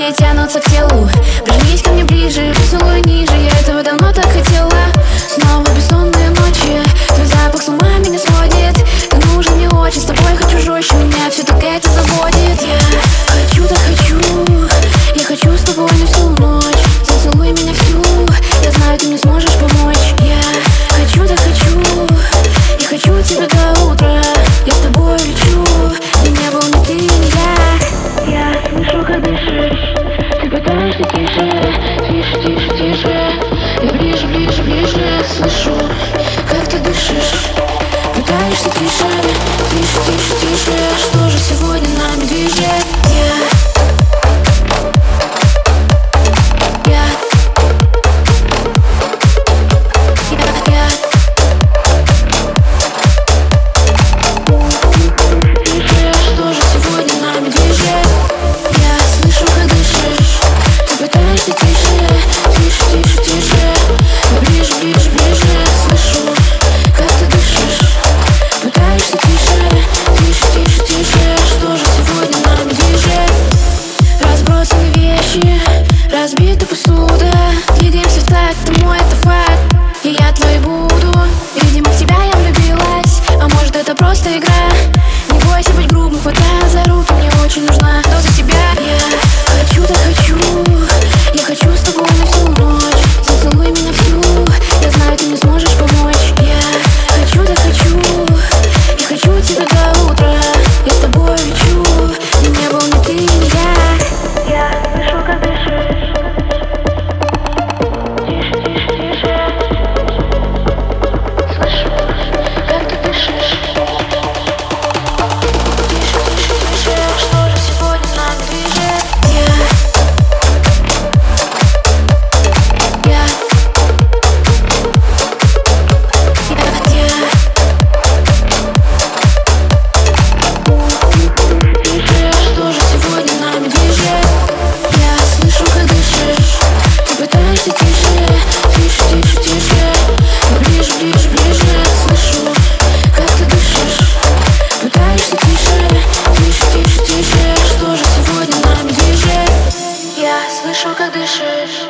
твои тянутся к телу. Прижмись ко мне ближе, поцелуй ниже. Я этого давно так хотела. Снова бессонные ночи, твой запах с ума меня сводит. Ты нужен мне очень, с тобой хочу жестче. Меня все так это заводит. Я хочу, так хочу. Я хочу с тобой на всю ночь. Зацелуй меня всю. Я знаю, ты мне сможешь помочь. Я хочу, так хочу. Я хочу тебя до утра. Я с тобой лечу. Где не был ни ты, ни я. Я слышу, как дышишь. Ты пытаешься тише, тише, тише, тише. Я ближе, ближе, ближе. Слышу, как ты дышишь. Пытаешься тише, тише, тише, тише. Что же сегодня нами движет? Разбита посуда, двигаемся в такт, ты мой, это факт. И я твой буду. Видимо, в тебя я влюбилась. А может, это просто игра? Не бойся быть грубым, хватай за руки. Мне очень нужна доза тебя. Я хочу, так хочу. Я хочу с тобой на всю ночь. Зацелуй меня всю. Я знаю, ты мне сможешь помочь. Я хочу, так хочу. Я хочу тебя до утра. Я с тобой лечу. Где не был ни ты, ни я. Я слышу, как дышишь. Слышу, как дышишь.